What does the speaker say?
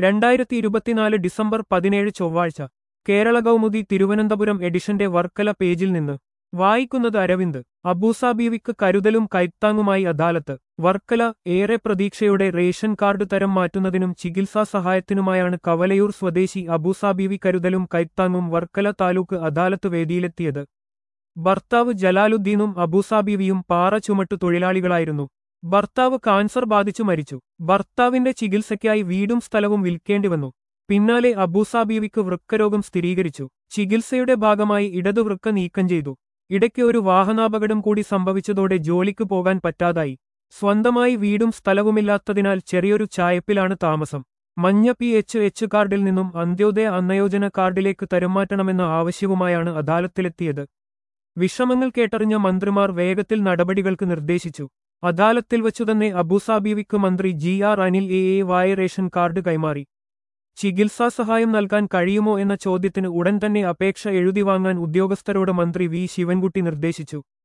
2024 December 17 ചൊവ്വാഴ്ച കേരള കൗമുദി തിരുവനന്തപുരം എഡിഷന്റെ വർക്കല പേജിൽ നിന്ന് വായിക്കുന്നത് അരവിന്ദ്. അബൂസ ബീവിക്ക് കരുതലും കൈത്താങ്ങുമായി അദാലത്ത്. വർക്കല. ഏറെ പ്രതീക്ഷയോടെ റേഷൻ കാർഡ് തരം മാറ്റുന്നതിനും ചികിത്സാ സഹായത്തിനുമായാണ് കവലയൂർ സ്വദേശി അബൂസ ബീവി കരുതലും കൈത്താങ്ങും വർക്കല താലൂക്ക് അദാലത്ത് വേദിയിലെത്തിയത്. ഭർത്താവ് ജലാലുദ്ദീനും അബൂസ ബീവിയും പാറ ചുമട്ടു തൊഴിലാളികളായിരുന്നു. ഭർത്താവ് കാൻസർ ബാധിച്ചു മരിച്ചു. ഭർത്താവിന്റെ ചികിത്സയ്ക്കായി വീടും സ്ഥലവും വിൽക്കേണ്ടിവന്നു. പിന്നാലെ അബൂസ ബീവിക്ക് വൃക്കരോഗം സ്ഥിരീകരിച്ചു. ചികിത്സയുടെ ഭാഗമായി ഇടതു വൃക്ക നീക്കം ചെയ്തു. ഇടയ്ക്ക് ഒരു വാഹനാപകടം കൂടി സംഭവിച്ചതോടെ ജോലിക്ക് പോകാൻ പറ്റാതായി. സ്വന്തമായി വീടും സ്ഥലവുമില്ലാത്തതിനാൽ ചെറിയൊരു ചായപ്പിലാണ് താമസം. മഞ്ഞ PHH കാർഡിൽ നിന്നും അന്ത്യോദയ അന്നയോജന കാർഡിലേക്ക് തരംമാറ്റണമെന്ന ആവശ്യവുമായാണ് അദാലത്തിലെത്തിയത്. വിഷമങ്ങൾ കേട്ടറിഞ്ഞ മന്ത്രിമാർ വേഗത്തിൽ നടപടികൾക്ക് നിർദ്ദേശിച്ചു. അദാലത്തിൽ വച്ചുതന്നെ അബൂസ ബീവിക്ക് മന്ത്രി GR Anil AAY ration card കൈമാറി. ചികിത്സാ സഹായം നൽകാൻ കഴിയുമോ എന്ന ചോദ്യത്തിന് ഉടൻ തന്നെ അപേക്ഷ എഴുതി വാങ്ങാൻ ഉദ്യോഗസ്ഥരോട് മന്ത്രി V ശിവൻകുട്ടി നിർദ്ദേശിച്ചു.